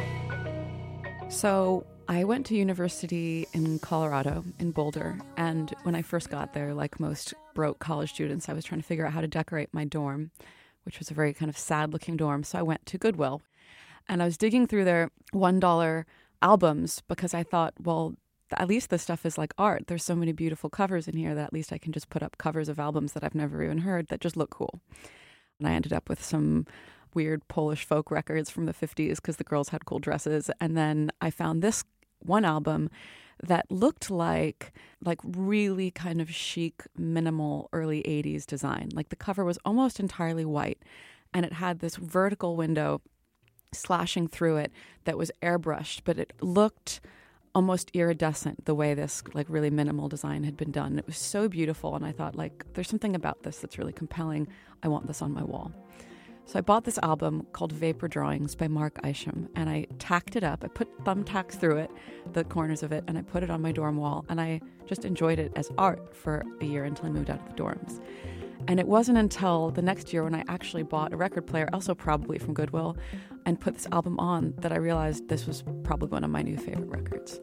So I went to university in Colorado, in Boulder, and when I first got there, like most broke college students, I was trying to figure out how to decorate my dorm, which was a very kind of sad-looking dorm. So I went to Goodwill, and I was digging through their $1 albums because I thought, well, at least this stuff is like art. There's so many beautiful covers in here that at least I can just put up covers of albums that I've never even heard that just look cool. And I ended up with some weird Polish folk records from the 50s because the girls had cool dresses. And then I found this one album that looked like really kind of chic, minimal early 80s design. Like the cover was almost entirely white, and it had this vertical window slashing through it that was airbrushed, but it looked almost iridescent the way this like really minimal design had been done. It was so beautiful, and I thought, like, there's something about this that's really compelling. I want this on my wall. So I bought this album called Vapor Drawings by Mark Isham, and I tacked it up. I put thumbtacks through it, the corners of it, and I put it on my dorm wall, and I just enjoyed it as art for a year until I moved out of the dorms. And it wasn't until the next year when I actually bought a record player, also probably from Goodwill, and put this album on that I realized this was probably one of my new favorite records.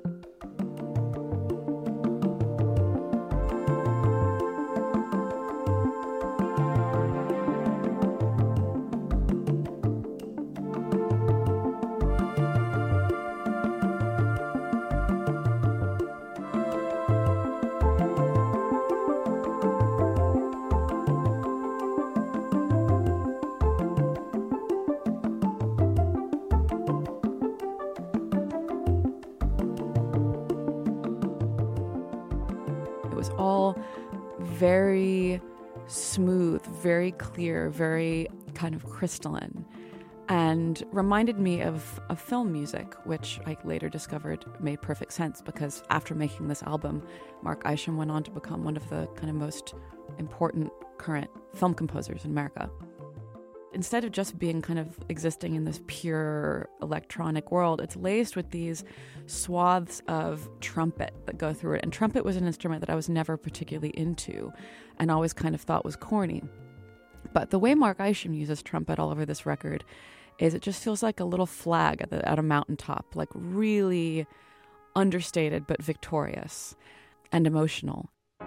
All very smooth, very clear, very kind of crystalline, and reminded me of film music, which I later discovered made perfect sense because after making this album, Mark Isham went on to become one of the kind of most important current film composers in America. Instead of just being kind of existing in this pure electronic world, it's laced with these swaths of trumpet that go through it. And trumpet was an instrument that I was never particularly into and always kind of thought was corny. But the way Mark Isham uses trumpet all over this record is it just feels like a little flag at a mountaintop, like really understated but victorious and emotional.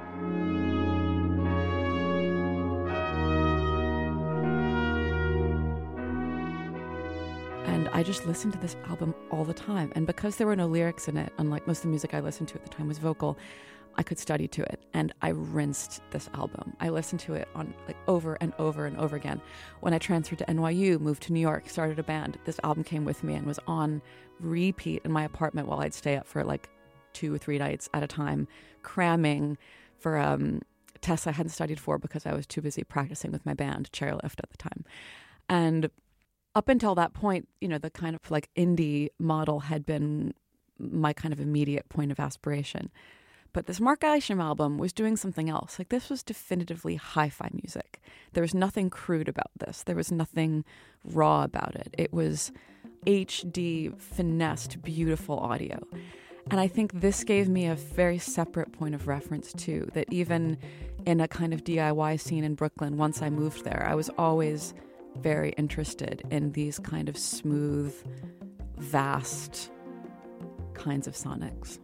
And I just listened to this album all the time. And because there were no lyrics in it, unlike most of the music I listened to at the time was vocal, I could study to it. And I rinsed this album. I listened to it on like over and over and over again. When I transferred to NYU, moved to New York, started a band, this album came with me and was on repeat in my apartment while I'd stay up for like 2 or 3 nights at a time, cramming for tests I hadn't studied for because I was too busy practicing with my band, Chairlift at the time. And up until that point, you know, the kind of like indie model had been my kind of immediate point of aspiration. But this Mark Isham album was doing something else. Like, this was definitively hi-fi music. There was nothing crude about this. There was nothing raw about it. It was HD, finessed, beautiful audio. And I think this gave me a very separate point of reference, too, that even in a kind of DIY scene in Brooklyn, once I moved there, I was always very interested in these kind of smooth, vast kinds of sonics.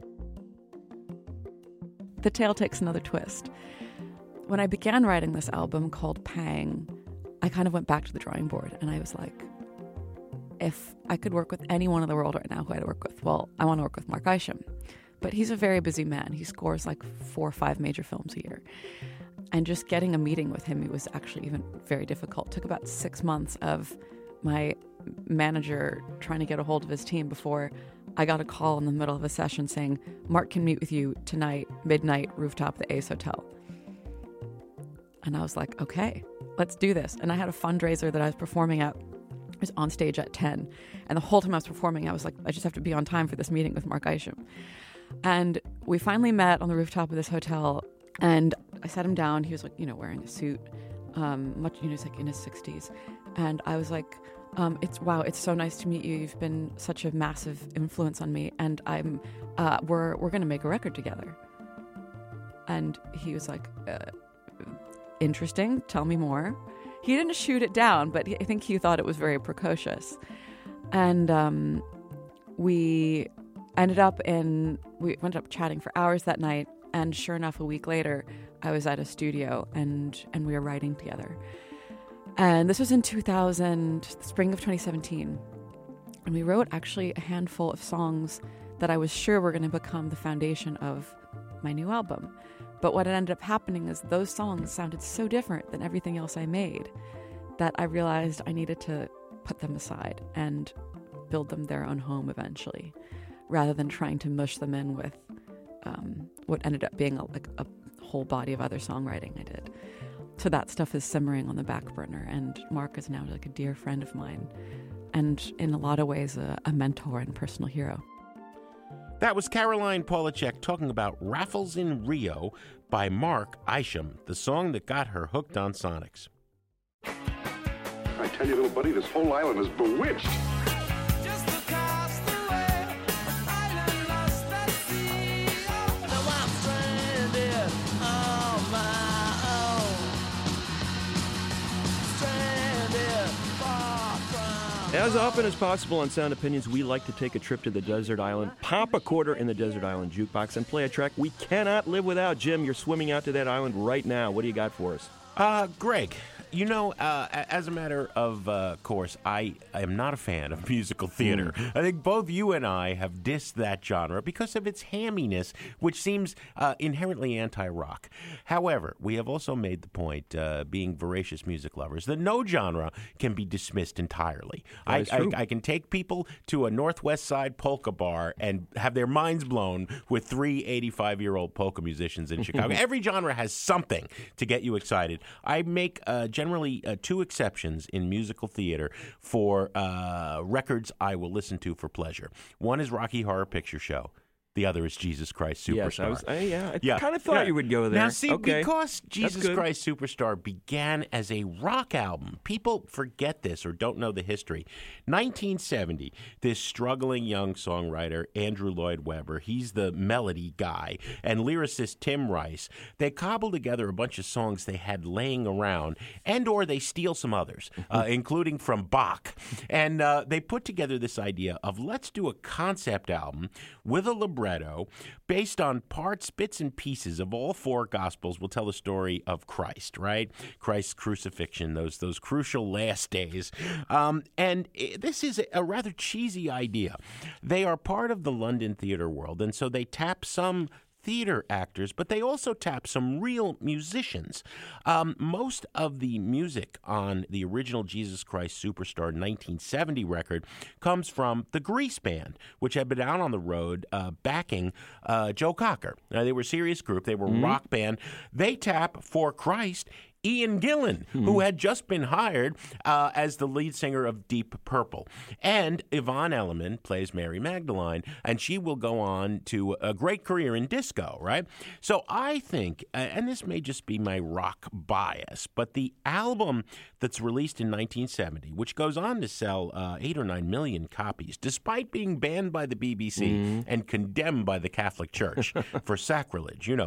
The tale takes another twist. When I began writing this album called Pang, I kind of went back to the drawing board and I was like, if I could work with anyone in the world right now who I'd work with, well, I want to work with Mark Isham. But he's a very busy man. He scores like 4 or 5 major films a year. And just getting a meeting with him, it was actually even very difficult. It took about 6 months of my manager trying to get a hold of his team before I got a call in the middle of a session saying, Mark can meet with you tonight, midnight, rooftop, the Ace Hotel. And I was like, okay, let's do this. And I had a fundraiser that I was performing at. I was on stage at 10. And the whole time I was performing, I was like, I just have to be on time for this meeting with Mark Isham. And we finally met on the rooftop of this hotel. And I sat him down. He was like, wearing a suit, he's like in his 60s. And I was like, It's so nice to meet you. You've been such a massive influence on me, and we're going to make a record together. And he was like, interesting, tell me more. He didn't shoot it down, but I think he thought it was very precocious. And we ended up chatting for hours that night, and sure enough, a week later, I was at a studio, and we were writing together. And this was in spring of 2017. And we wrote actually a handful of songs that I was sure were going to become the foundation of my new album. But what ended up happening is those songs sounded so different than everything else I made that I realized I needed to put them aside and build them their own home eventually, rather than trying to mush them in with what ended up being a whole body of other songwriting I did. So that stuff is simmering on the back burner, and Mark is now like a dear friend of mine, and in a lot of ways a mentor and personal hero. That was Caroline Polachek talking about Raffles in Rio by Mark Isham, the song that got her hooked on Sonics. I tell you, little buddy, this whole island is bewitched. As often as possible on Sound Opinions, we like to take a trip to the desert island, pop a quarter in the desert island jukebox, and play a track we cannot live without. Jim, you're swimming out to that island right now. What do you got for us? Greg, you know, as a matter of course, I am not a fan of musical theater. I think both you and I have dissed that genre because of its hamminess, which seems inherently anti-rock. However, we have also made the point, being voracious music lovers, that no genre can be dismissed entirely. I can take people to a Northwest Side polka bar and have their minds blown with 3 85-year-old polka musicians in Chicago. Every genre has something to get you excited. I make generally 2 exceptions in musical theater for records I will listen to for pleasure. One is Rocky Horror Picture Show. The other is Jesus Christ Superstar. Yes, I kind of thought you would go there. Now, see, because Jesus Christ Superstar began as a rock album, people forget this or don't know the history. 1970, this struggling young songwriter, Andrew Lloyd Webber, he's the melody guy, and lyricist Tim Rice, they cobble together a bunch of songs they had laying around, and or they steal some others, including from Bach. And they put together this idea of let's do a concept album with a libretto based on parts, bits, and pieces of all 4 Gospels will tell the story of Christ, right? Christ's crucifixion, those crucial last days. And this is a rather cheesy idea. They are part of the London theater world, and so they tap some theater actors, but they also tap some real musicians. Most of the music on the original Jesus Christ Superstar 1970 record comes from the Grease Band, which had been out on the road backing Joe Cocker. Now, they were a serious group. They were a rock band. They tap for Christ Ian Gillan, who had just been hired as the lead singer of Deep Purple. And Yvonne Elliman plays Mary Magdalene, and she will go on to a great career in disco, right? So I think, and this may just be my rock bias, but the album that's released in 1970, which goes on to sell 8 or 9 million copies, despite being banned by the BBC and condemned by the Catholic Church for sacrilege, you know,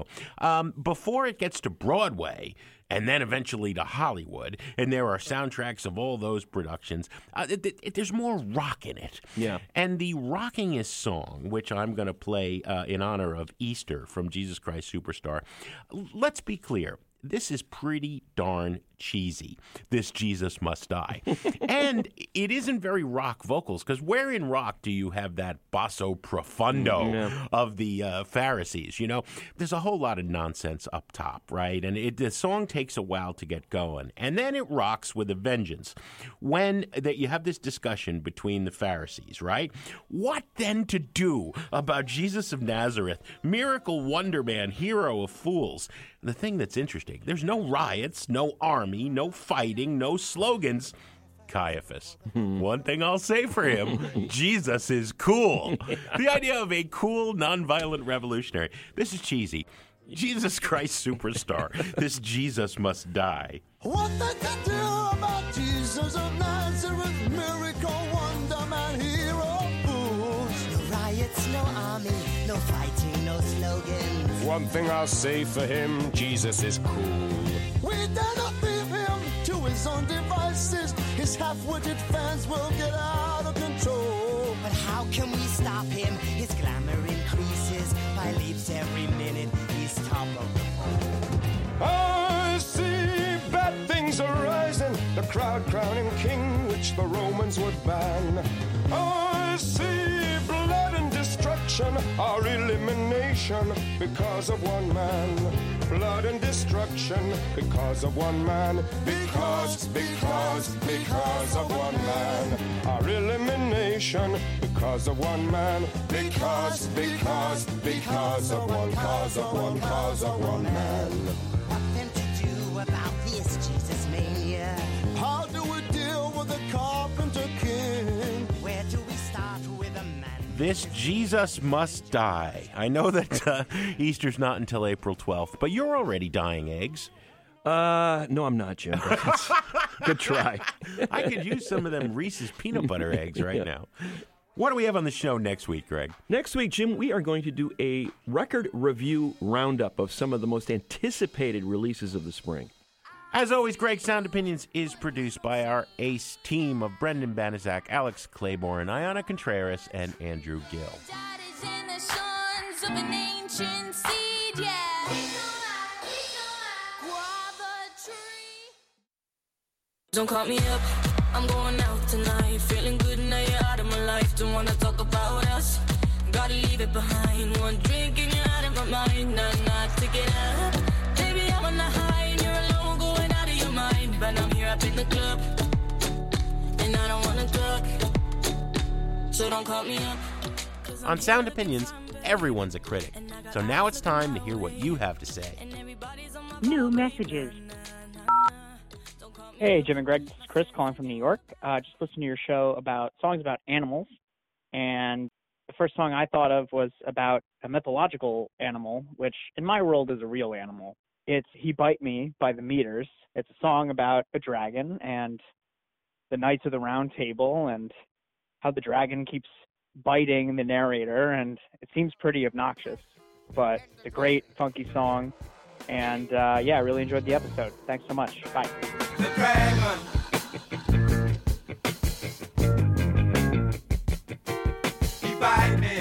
before it gets to Broadway, and then eventually to Hollywood, and there are soundtracks of all those productions. There's more rock in it. Yeah. And the rockingest song, which I'm going to play in honor of Easter from Jesus Christ Superstar, let's be clear. This is pretty darn cheesy. This Jesus Must Die. And it isn't very rock vocals, because where in rock do you have that basso profundo of the Pharisees, you know? There's a whole lot of nonsense up top, right? And the song takes a while to get going. And then it rocks with a vengeance. When you have this discussion between the Pharisees, right? What then to do about Jesus of Nazareth, miracle wonder man, hero of fools? The thing that's interesting, there's no riots, no army, no fighting, no slogans. Caiaphas. One thing I'll say for him, Jesus is cool. The idea of a cool, nonviolent revolutionary. This is cheesy. Jesus Christ Superstar. This Jesus Must Die. What they can do about Jesus of Nazareth, miracle, wonder man, hero, fools. No riots, no army, no fighting, no slogans. One thing I'll say for him, Jesus is cool. We dare not leave him to his own devices. His half-witted fans will get out of control. But how can we stop him? His glamour increases by leaps every minute. He's top of the pole. I see bad things arising, the crowd crowning king, which the Romans would ban. I see blood and destruction, our elimination, because of one man. Blood and destruction, because of one man. Because of one man. Our elimination, because of one man. Because of one man. Nothing to do about this Jesus mania. How do we deal with the carpenter king? Where do we start with a man? This Jesus Must Die. I know that Easter's not until April 12th, but you're already dyeing eggs. No, I'm not, Jim. Good try. I could use some of them Reese's peanut butter eggs right now. What do we have on the show next week, Greg? Next week, Jim, we are going to do a record review roundup of some of the most anticipated releases of the spring. As always, Greg's Sound Opinions is produced by our ace team of Brendan Banaszak, Alex Claiborne, Ayana Contreras, and Andrew Gill. Don't call me up, I'm going out tonight. Feeling good now you're out of my life. Don't wanna talk about us, gotta leave it behind. One drink and you're out of my mind. Not to get up, baby I'm on the high and you're alone going out of your mind. But I'm here up in the club, and I don't wanna talk, so don't call me up. On Sound Opinions, everyone's a critic. So now it's time to hear what you have to say. New messages. Hey, Jim and Greg, this is Chris calling from New York. Just listened to your show about songs about animals, and the first song I thought of was about a mythological animal, which in my world is a real animal. It's He Bite Me by the Meters. It's a song about a dragon and the Knights of the Round Table and how the dragon keeps biting the narrator, and it seems pretty obnoxious, but it's a great, funky song, and I really enjoyed the episode. Thanks so much. Bye. The dragon. He bite me.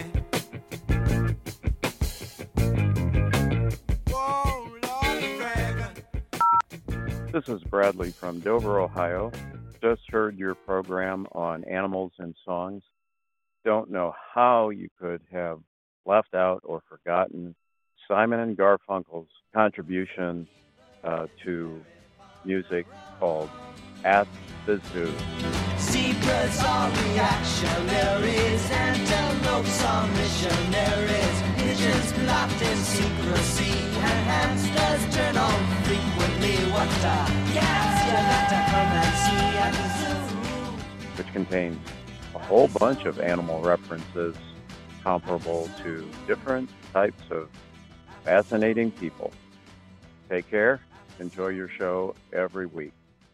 Whoa, Lord, the dragon. This is Bradley from Dover, Ohio. Just heard your program on animals and songs. Don't know how you could have left out or forgotten Simon and Garfunkel's contribution to music called At the Zoo. Zebras are reactionaries, antelopes are missionaries, pigeons blocked in secrecy, and hamsters turn on frequently. What the cats you got to come and see at the zoo? Which contains a whole bunch of animal references comparable to different types of fascinating people. Take care. Enjoy your show every week.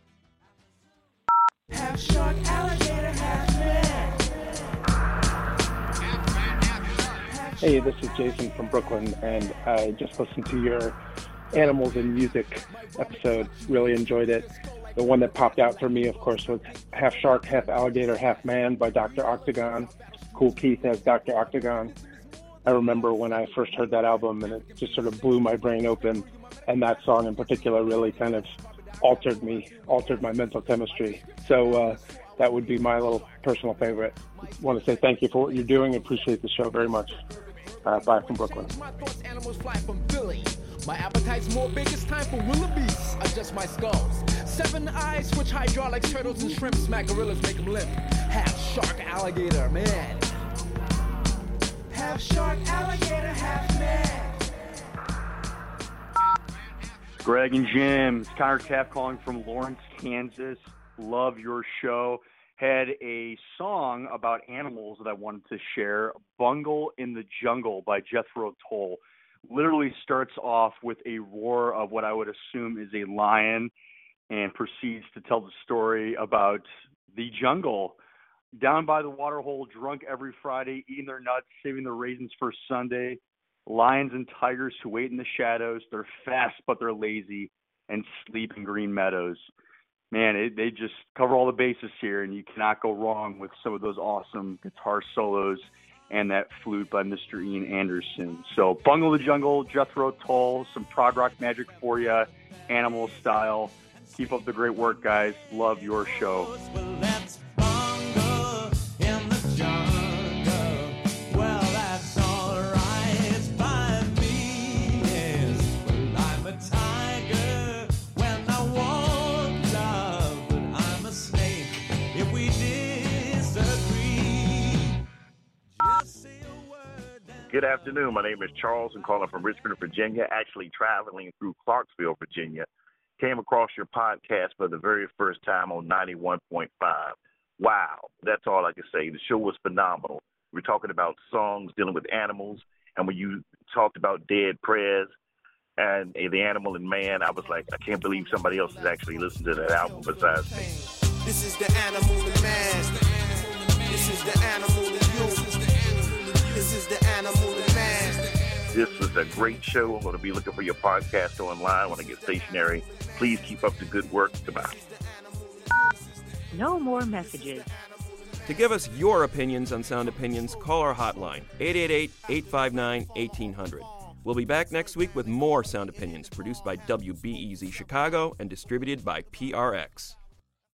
Half shark, alligator, half man. Hey, this is Jason from Brooklyn, and I just listened to your Animals and Music episode. Really enjoyed it. The one that popped out for me, of course, was Half Shark, Half Alligator, Half Man by Dr. Octagon. Cool Keith as Dr. Octagon. I remember when I first heard that album, and it just sort of blew my brain open. And that song in particular really kind of altered my mental chemistry. So that would be my little personal favorite. I want to say thank you for what you're doing. Appreciate the show very much. Bye from Brooklyn. My thoughts, animals fly from Philly. My appetite's more big, it's time for wildebeest. Adjust my skulls. 7 eyes, switch hydraulics, turtles and shrimp. Smack gorillas, make them limp. Half shark, alligator, man. Half shark, alligator, half man. Greg and Jim, it's Connor Taft calling from Lawrence, Kansas. Love your show. Had a song about animals that I wanted to share, Bungle in the Jungle by Jethro Tull. literally starts off with a roar of what I would assume is a lion and proceeds to tell the story about the jungle down by the waterhole, drunk every Friday, eating their nuts, saving their raisins for Sunday, lions and tigers who wait in the shadows. They're fast, but they're lazy, and sleep in green meadows. Man, they just cover all the bases here, and you cannot go wrong with some of those awesome guitar solos and that flute by Mr. Ian Anderson. So Bungle the Jungle, Jethro Tull, some prog rock magic for you, Animal style. Keep up the great work, guys. Love your show. Good afternoon. My name is Charles. I'm calling from Richmond, Virginia, actually traveling through Clarksville, Virginia. Came across your podcast for the very first time on 91.5. Wow. That's all I can say. The show was phenomenal. We're talking about songs dealing with animals, and when you talked about Dead Prayers and The Animal and Man, I was like, I can't believe somebody else has actually listened to that album besides me. This is the Animal and Man. This is the Animal and You. This is the Animal and Man. This was a great show. I'm going to be looking for your podcast online when I get stationary. Please keep up the good work. Goodbye. No more messages. To give us your opinions on Sound Opinions, call our hotline, 888-859-1800. We'll be back next week with more Sound Opinions, produced by WBEZ Chicago and distributed by PRX.